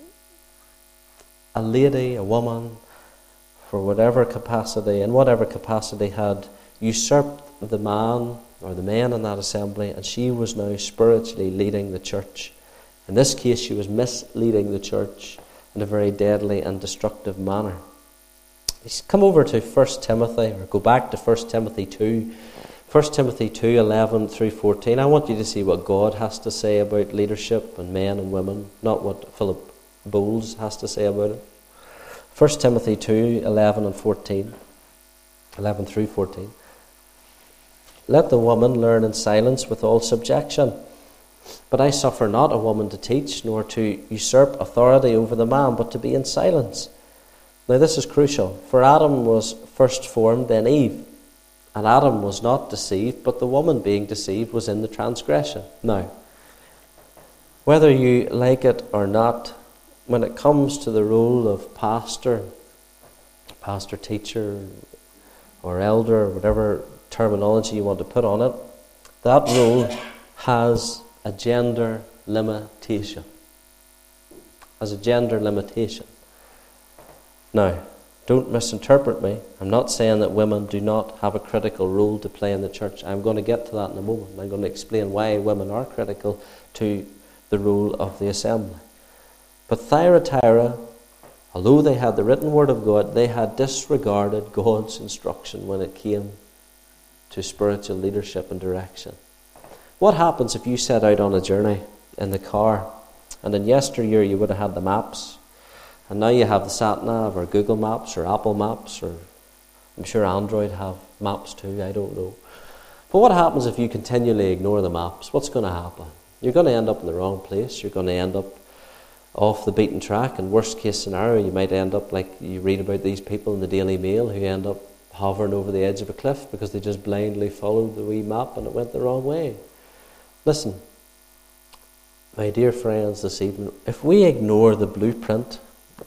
a lady, a woman, for whatever capacity, in whatever capacity, had usurped the man or the men in that assembly, and she was now spiritually leading the church. In this case, she was misleading the church in a very deadly and destructive manner. Let's come over to First Timothy, or go back to First Timothy two. First Timothy two, eleven through fourteen. I want you to see what God has to say about leadership and men and women, not what Philip Bowles has to say about it. First Timothy two, eleven and fourteen. eleven through fourteen. Let the woman learn in silence with all subjection. But I suffer not a woman to teach, nor to usurp authority over the man, but to be in silence. Now this is crucial, for Adam was first formed, then Eve. And Adam was not deceived, but the woman being deceived was in the transgression. Now, whether you like it or not, when it comes to the role of pastor, pastor, teacher, or elder, whatever terminology you want to put on it, that role has a gender limitation. Has a gender limitation. Now, don't misinterpret me. I'm not saying that women do not have a critical role to play in the church. I'm going to get to that in a moment. I'm going to explain why women are critical to the role of the assembly. But Thyatira, although they had the written word of God, they had disregarded God's instruction when it came to spiritual leadership and direction. What happens if you set out on a journey in the car, and in yesteryear you would have had the maps, and now you have the sat-nav or Google Maps or Apple Maps, or I'm sure Android have maps too, I don't know. But what happens if you continually ignore the maps? What's going to happen? You're going to end up in the wrong place. You're going to end up off the beaten track, and worst case scenario, you might end up like you read about these people in the Daily Mail who end up hovering over the edge of a cliff because they just blindly followed the wee map and it went the wrong way. Listen, my dear friends, this evening, if we ignore the blueprint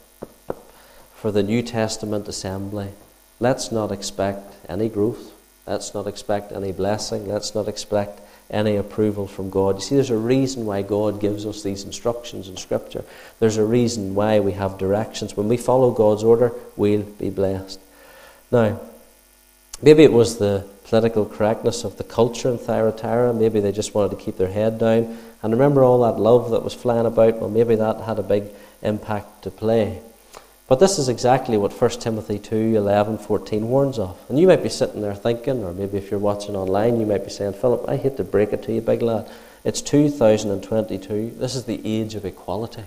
for the New Testament assembly, let's not expect any growth. Let's not expect any blessing. Let's not expect any approval from God. You see, there's a reason why God gives us these instructions in Scripture. There's a reason why we have directions. When we follow God's order, we'll be blessed. Now, maybe it was the political correctness of the culture in Thyatira. Maybe they just wanted to keep their head down. And remember all that love that was flying about? Well, maybe that had a big impact to play. But this is exactly what First Timothy two, eleven, fourteen warns of. And you might be sitting there thinking, or maybe if you're watching online, you might be saying, Philip, I hate to break it to you, big lad. It's two thousand twenty-two. This is the age of equality.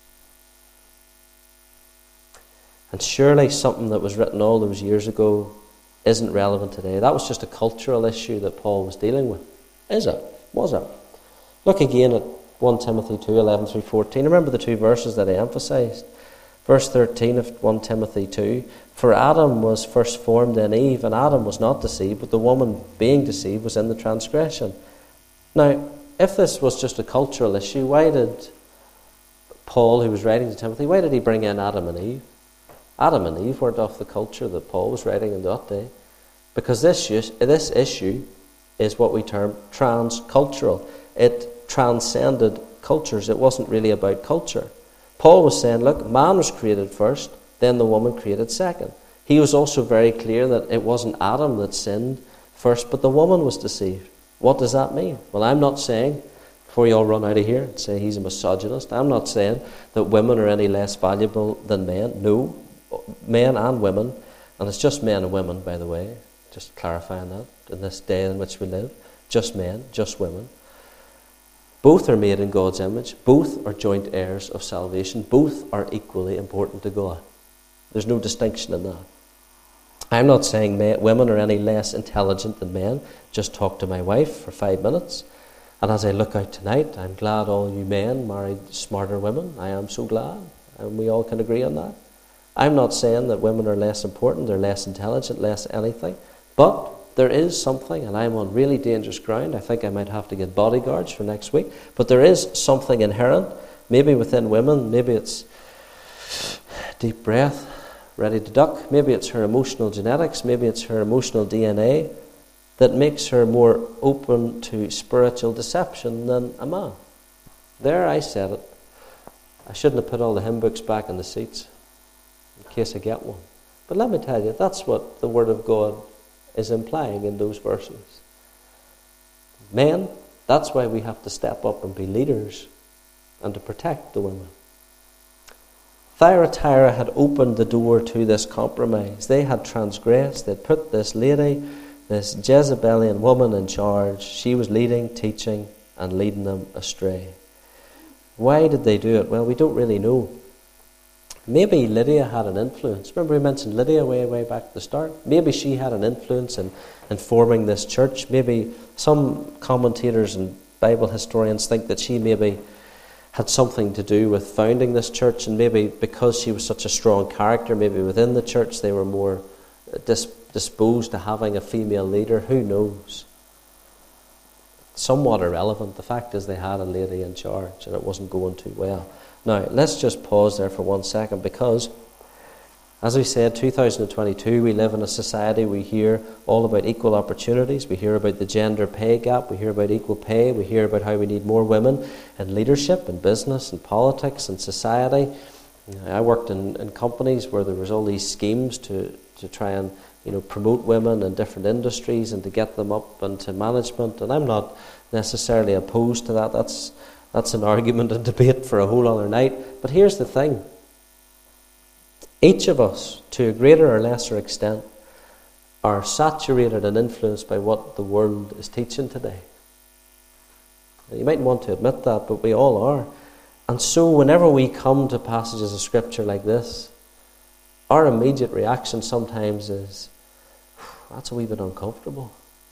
And surely something that was written all those years ago isn't relevant today. That was just a cultural issue that Paul was dealing with. Is it? Was it? Look again at First Timothy two, eleven through fourteen. Remember the two verses that I emphasised. Verse thirteen of First Timothy two, for Adam was first formed in Eve, and Adam was not deceived, but the woman being deceived was in the transgression. Now, if this was just a cultural issue, why did Paul, who was writing to Timothy, why did he bring in Adam and Eve? Adam and Eve weren't of the culture that Paul was writing in that day. Because this, this issue is what we term transcultural. It transcended cultures. It wasn't really about culture. Paul was saying, look, man was created first, then the woman created second. He was also very clear that it wasn't Adam that sinned first, but the woman was deceived. What does that mean? Well, I'm not saying, before you all run out of here and say he's a misogynist, I'm not saying that women are any less valuable than men. No, men and women, and it's just men and women, by the way, just clarifying that, in this day in which we live, just men, just women. Both are made in God's image. Both are joint heirs of salvation. Both are equally important to God. There's no distinction in that. I'm not saying men, women are any less intelligent than men. Just talk to my wife for five minutes. And as I look out tonight, I'm glad all you men married smarter women. I am so glad. And we all can agree on that. I'm not saying that women are less important, they're less intelligent, less anything. But there is something, and I'm on really dangerous ground. I think I might have to get bodyguards for next week. But there is something inherent, maybe within women. Maybe it's deep breath, ready to duck. Maybe it's her emotional genetics. Maybe it's her emotional D N A that makes her more open to spiritual deception than a man. There, I said it. I shouldn't have put all the hymn books back in the seats. in case I get one. But let me tell you, that's what the Word of God is implying in those verses. Men, that's why we have to step up and be leaders and to protect the women. Thyatira had opened the door to this compromise. They had transgressed. They had put this lady, this Jezebelian woman in charge. She was leading, teaching, and leading them astray. Why did they do it? Well, we don't really know. Maybe Lydia had an influence. Remember we mentioned Lydia way, way back at the start? Maybe she had an influence in, in forming this church. Maybe some commentators and Bible historians think that she maybe had something to do with founding this church, and maybe because she was such a strong character, maybe within the church they were more dis- disposed to having a female leader. Who knows? Somewhat irrelevant. The fact is they had a lady in charge and it wasn't going too well. Now, let's just pause there for one second, because, as we said, two thousand twenty-two, we live in a society, we hear all about equal opportunities, we hear about the gender pay gap, we hear about equal pay, we hear about how we need more women in leadership, in business, in politics, in society. I worked in, in companies where there was all these schemes to, to try and you know, promote women in different industries and to get them up into management, and I'm not necessarily opposed to that. That's That's an argument and debate for a whole other night. But here's the thing. Each of us, to a greater or lesser extent, are saturated and influenced by what the world is teaching today. You mightn't want to admit that, but we all are. And so whenever we come to passages of Scripture like this, our immediate reaction sometimes is, that's a wee bit uncomfortable.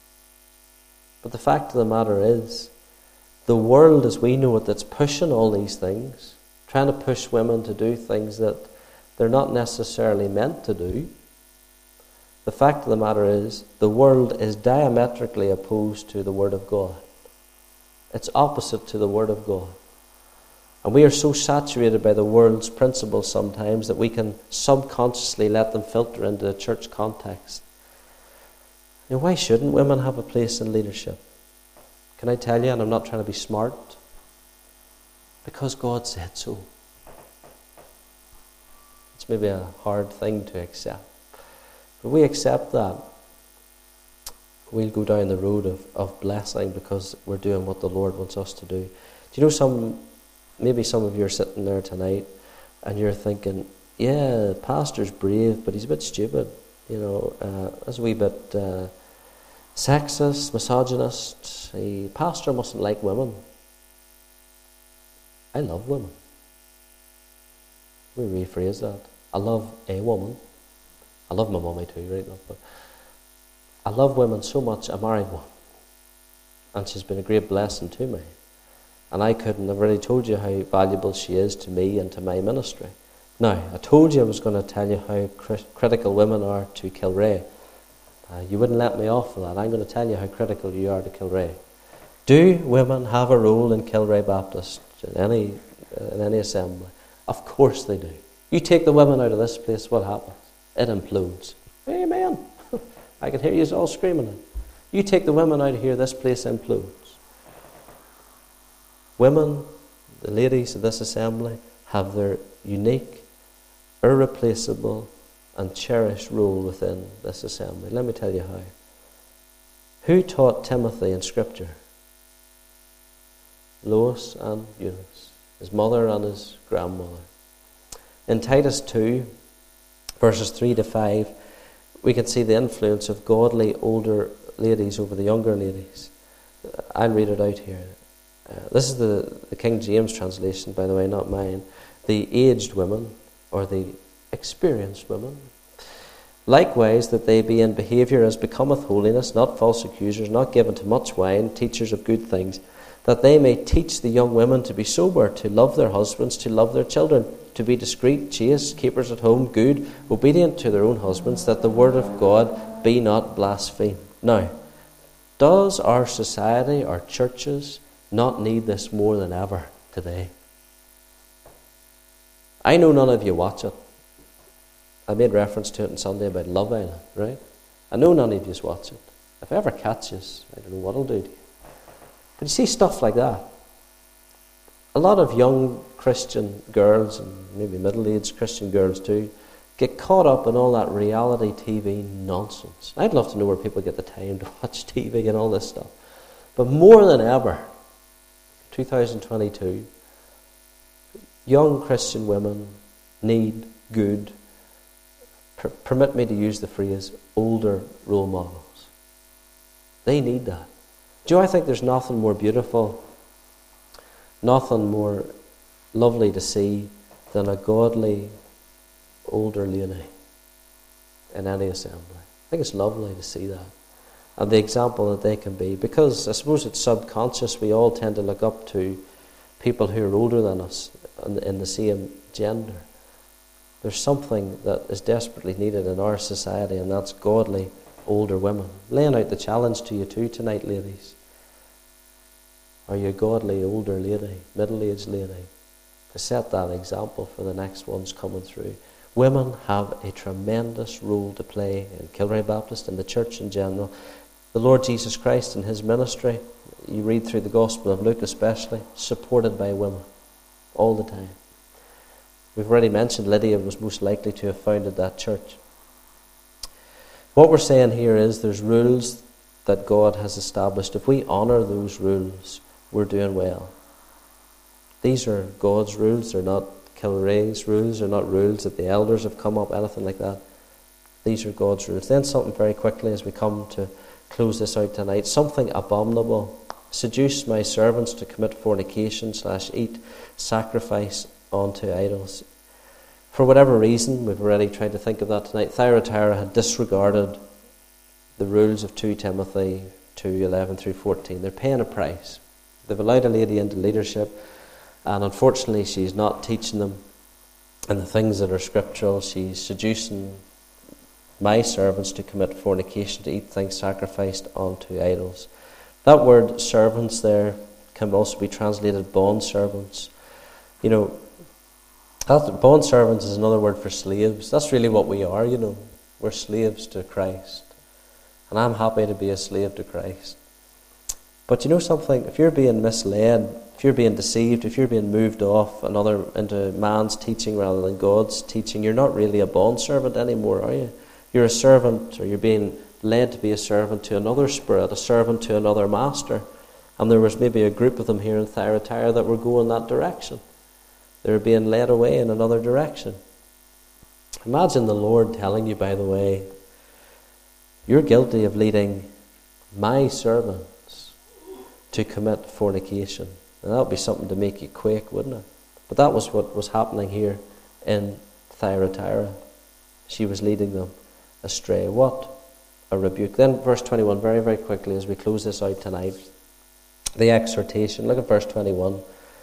But the fact of the matter is, the world as we know it that's pushing all these things, trying to push women to do things that they're not necessarily meant to do, the fact of the matter is, the world is diametrically opposed to the Word of God. It's opposite to the Word of God. And we are so saturated by the world's principles sometimes that we can subconsciously let them filter into a church context. Now, why shouldn't women have a place in leadership? Can I tell you, and I'm not trying to be smart, because God said so. It's maybe a hard thing to accept. But we accept that, we'll go down the road of, of blessing because we're doing what the Lord wants us to do. Do you know some, maybe some of you are sitting there tonight and you're thinking, yeah, the pastor's brave, but he's a bit stupid. You know, uh, that's a wee bit uh, sexist, misogynist. The pastor mustn't like women. I love women. Let me rephrase that. I love a woman. I love my mummy too, right? But I love women so much. I married one. And she's been a great blessing to me. And I couldn't have already told you how valuable she is to me and to my ministry. Now, I told you I was going to tell you how cri- critical women are to Kilrea. Uh, you wouldn't let me off of that. I'm going to tell you how critical you are to Kilrea. Do women have a role in Kilrea Baptist, in any, uh, in any assembly? Of course they do. You take the women out of this place, what happens? It implodes. Amen. I can hear you all screaming it. You take the women out of here, this place implodes. Women, the ladies of this assembly, have their unique, irreplaceable, and cherished role within this assembly. Let me tell you how. Who taught Timothy in Scripture? Lois and Eunice, his mother and his grandmother. In Titus two, verses three to five, we can see the influence of godly older ladies over the younger ladies. I'll read it out here. Uh, this is the, the King James translation, by the way, not mine. The aged women, or the experienced women. Likewise, that they be in behaviour as becometh holiness, not false accusers, not given to much wine, teachers of good things, that they may teach the young women to be sober, to love their husbands, to love their children, to be discreet, chaste, keepers at home, good, obedient to their own husbands, that the word of God be not blasphemed. Now, does our society, our churches, not need this more than ever today? I know none of you watch it. I made reference to it on Sunday about Love Island, right? I know none of you watch it. If I ever catch you, I don't know what I'll do to you. But you see stuff like that. A lot of young Christian girls, and maybe middle-aged Christian girls too, get caught up in all that reality T V nonsense. I'd love to know where people get the time to watch T V and all this stuff. But more than ever, twenty twenty-two, young Christian women need good, per- permit me to use the phrase, older role models. They need that. Do you know, I think there's nothing more beautiful, nothing more lovely to see than a godly older lady in any assembly. I think it's lovely to see that. And the example that they can be. Because I suppose it's subconscious, we all tend to look up to people who are older than us in, in the same gender. There's something that is desperately needed in our society, and that's godly older women. Laying out the challenge to you too tonight, ladies. Are you a godly older lady, middle-aged lady, to set that example for the next ones coming through? Women have a tremendous role to play in Kilray Baptist and the church in general. The Lord Jesus Christ in his ministry, you read through the Gospel of Luke especially, supported by women all the time. We've already mentioned Lydia was most likely to have founded that church. What we're saying here is there's rules that God has established. If we honour those rules, we're doing well. These are God's rules. They're not Kilray's rules. They're not rules that the elders have come up, anything like that. These are God's rules. Then something very quickly as we come to close this out tonight. Something abominable. Seduce my servants to commit fornication slash eat sacrifice unto idols. For whatever reason, we've already tried to think of that tonight, Thyatira had disregarded the rules of Second Timothy two eleven through fourteen. They're paying a price. They've allowed a lady into leadership, and unfortunately she's not teaching them and the things that are scriptural. She's seducing my servants to commit fornication, to eat things sacrificed unto idols. That word servants there can also be translated bond servants. You know, bond servants is another word for slaves. That's really what we are, you know. We're slaves to Christ. And I'm happy to be a slave to Christ. But you know something? If you're being misled, if you're being deceived, if you're being moved off another into man's teaching rather than God's teaching, you're not really a bond servant anymore, are you? You're a servant, or you're being led to be a servant to another spirit, a servant to another master. And there was maybe a group of them here in Thyatira that were going that direction. They were being led away in another direction. Imagine the Lord telling you, by the way, you're guilty of leading my servants to commit fornication. And that would be something to make you quake, wouldn't it? But that was what was happening here in Thyatira. She was leading them astray. What a rebuke. Then verse twenty-one, very, very quickly as we close this out tonight. The exhortation. Look at verse twenty-one.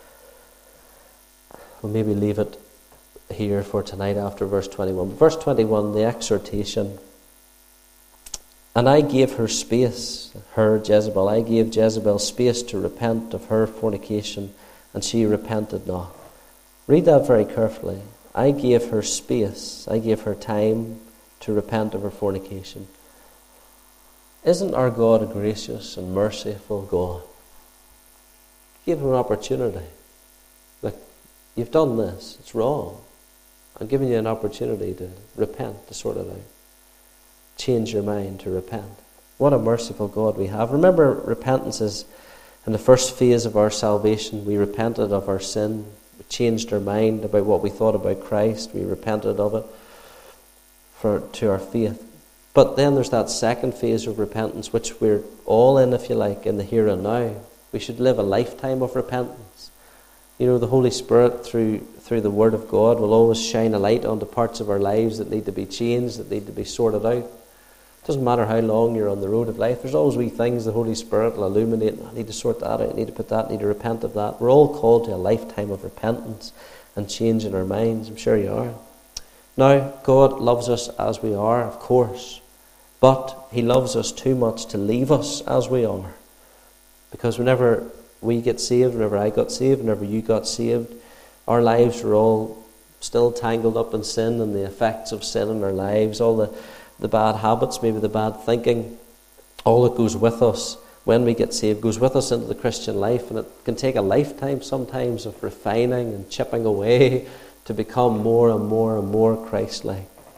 We'll maybe leave it here for tonight after verse twenty-one. Verse twenty-one, the exhortation. And I gave her space, her Jezebel, I gave Jezebel space to repent of her fornication, and she repented not. Read that very carefully. I gave her space, I gave her time to repent of her fornication. Isn't our God a gracious and merciful God? Give him an opportunity. Look, you've done this, it's wrong. I'm giving you an opportunity to repent, to sort it out. Change your mind to repent. What a merciful God we have. Remember, repentance is in the first phase of our salvation. We repented of our sin. We changed our mind about what we thought about Christ. We repented of it for to our faith. But then there's that second phase of repentance, which we're all in, if you like, in the here and now. We should live a lifetime of repentance. You know, the Holy Spirit, through through the Word of God, will always shine a light onto parts of our lives that need to be changed, that need to be sorted out. It doesn't matter how long you're on the road of life. There's always wee things the Holy Spirit will illuminate. I need to sort that out. I need to put that. I need to repent of that. We're all called to a lifetime of repentance and change in our minds. I'm sure you are. Now, God loves us as we are, of course. But he loves us too much to leave us as we are. Because whenever we get saved, whenever I got saved, whenever you got saved, our lives were all still tangled up in sin and the effects of sin in our lives, all the the bad habits, maybe the bad thinking, all that goes with us when we get saved, goes with us into the Christian life, and it can take a lifetime sometimes of refining and chipping away to become more and more and more Christ-like.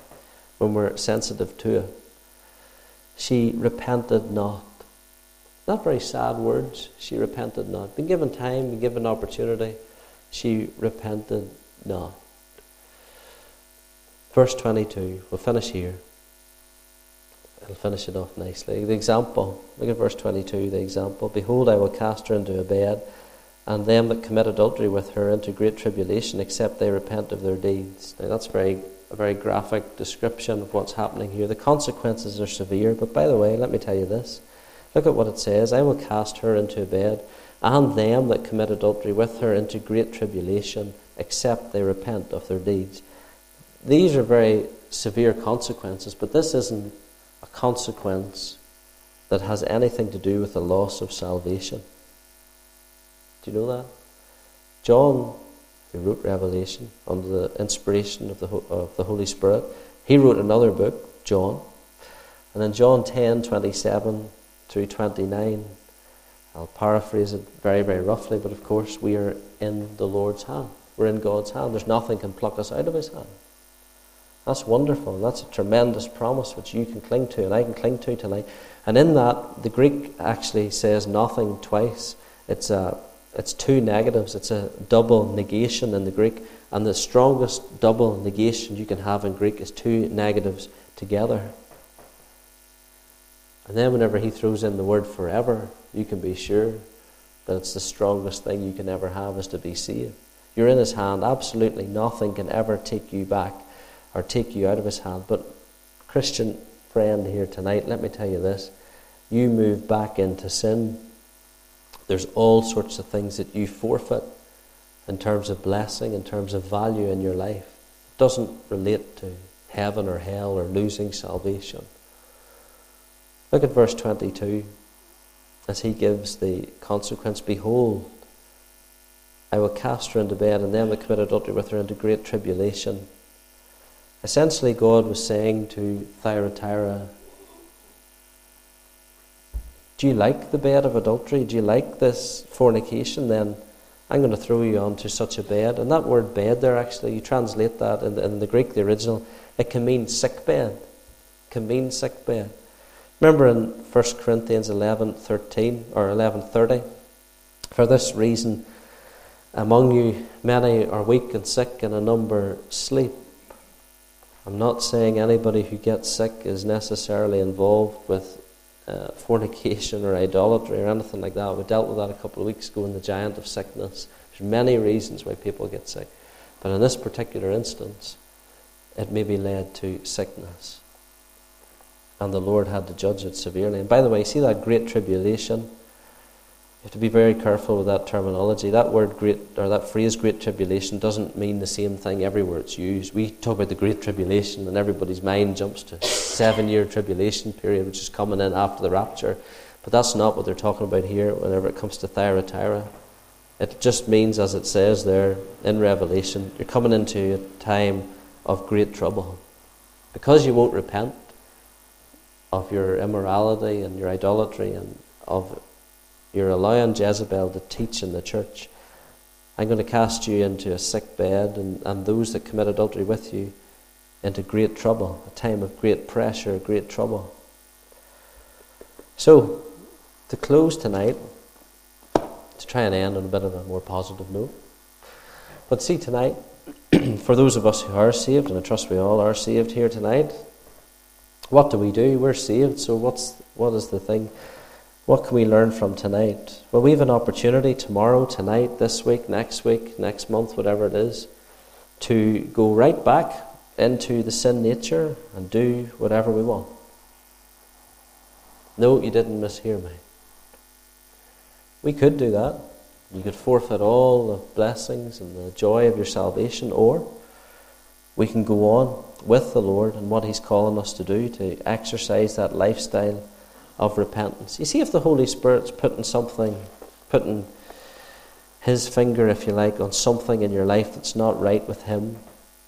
when we're sensitive to it. She repented not. Not very sad words. She repented not. Been given time, been given opportunity. She repented not. Verse twenty-two. We'll finish here. I'll finish it off nicely. The example. Look at verse twenty-two. The example. Behold, I will cast her into a bed, and them that commit adultery with her into great tribulation, except they repent of their deeds. Now that's very a very graphic description of what's happening here. The consequences are severe. But by the way, let me tell you this. Look at what it says. I will cast her into a bed, and them that commit adultery with her into great tribulation, except they repent of their deeds. These are very severe consequences, but this isn't a consequence that has anything to do with the loss of salvation. Do you know that? John, who wrote Revelation under the inspiration of the, of the Holy Spirit, he wrote another book, John. And in John ten, twenty-seven through twenty-nine, I'll paraphrase it very, very roughly, but of course we are in the Lord's hand. We're in God's hand. There's nothing can pluck us out of his hand. That's wonderful. That's a tremendous promise which you can cling to and I can cling to tonight. And in that, the Greek actually says nothing twice. It's a, it's two negatives. It's a double negation in the Greek. And the strongest double negation you can have in Greek is two negatives together. And then whenever he throws in the word forever, you can be sure that it's the strongest thing you can ever have is to be saved. You're in his hand. Absolutely nothing can ever take you back or take you out of his hand. But Christian friend here tonight, let me tell you this. You move back into sin, there's all sorts of things that you forfeit in terms of blessing, in terms of value in your life. It doesn't relate to heaven or hell or losing salvation. Look at verse twenty-two as he gives the consequence. Behold, I will cast her into bed, and them that commit adultery with her into great tribulation. Essentially, God was saying to Thyatira, do you like the bed of adultery? Do you like this fornication? Then I'm going to throw you onto such a bed. And that word bed there, actually, you translate that in the, in the Greek, the original, it can mean sick bed. It can mean sick bed. Remember in First Corinthians eleven thirteen or eleven thirty, for this reason among you many are weak and sick, and a number sleep. I'm not saying anybody who gets sick is necessarily involved with uh, fornication or idolatry or anything like that. We dealt with that a couple of weeks ago in the giant of sickness. There's many reasons why people get sick, but in this particular instance, it may be led to sickness. And the Lord had to judge it severely. And by the way, see that great tribulation? You have to be very careful with that terminology. That word great, or that phrase great tribulation, doesn't mean the same thing everywhere it's used. We talk about the great tribulation and everybody's mind jumps to seven-year tribulation period, which is coming in after the rapture. But that's not what they're talking about here whenever it comes to Thyatira. It just means, as it says there in Revelation, you're coming into a time of great trouble. Because you won't repent of your immorality and your idolatry and of you're allowing Jezebel to teach in the church, I'm going to cast you into a sick bed, and, and those that commit adultery with you into great trouble, a time of great pressure, great trouble. So, to close tonight, to try and end on a bit of a more positive note, but see tonight, for those of us who are saved, and I trust we all are saved here tonight, what do we do? We're saved, so what's what is the thing? What can we learn from tonight? Well, we have an opportunity tomorrow, tonight, this week, next week, next month, whatever it is, to go right back into the sin nature and do whatever we want. No, you didn't mishear me. We could do that. You could forfeit all the blessings and the joy of your salvation, or we can go on with the Lord and what He's calling us to do, to exercise that lifestyle of repentance. You see, if the Holy Spirit's putting something, putting His finger, if you like, on something in your life that's not right with Him,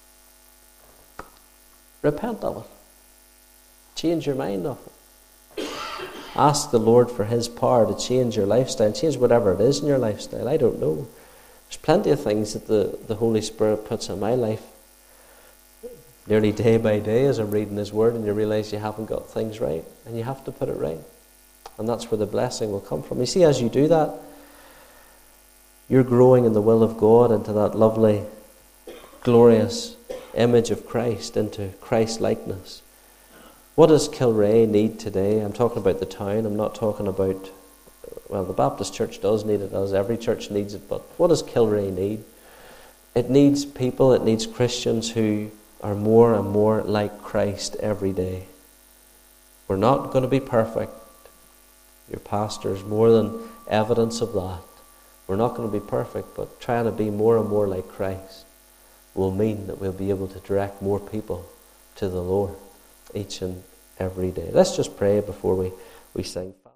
repent of it. Change your mind of it. Ask the Lord for His power to change your lifestyle, change whatever it is in your lifestyle. I don't know. There's plenty of things that the, the Holy Spirit puts in my life. nearly day by day as I'm reading His Word, and you realise you haven't got things right, and you have to put it right. And that's where the blessing will come from. You see, as you do that, you're growing in the will of God into that lovely, glorious image of Christ, into Christ-likeness. What does Kilrea need today? I'm talking about the town. I'm not talking about, well, the Baptist church does need it, as every church needs it, but what does Kilrea need? It needs people, it needs Christians who are more and more like Christ every day. We're not going to be perfect. Your pastor is more than evidence of that. We're not going to be perfect, but trying to be more and more like Christ will mean that we'll be able to direct more people to the Lord each and every day. Let's just pray before we, we sing.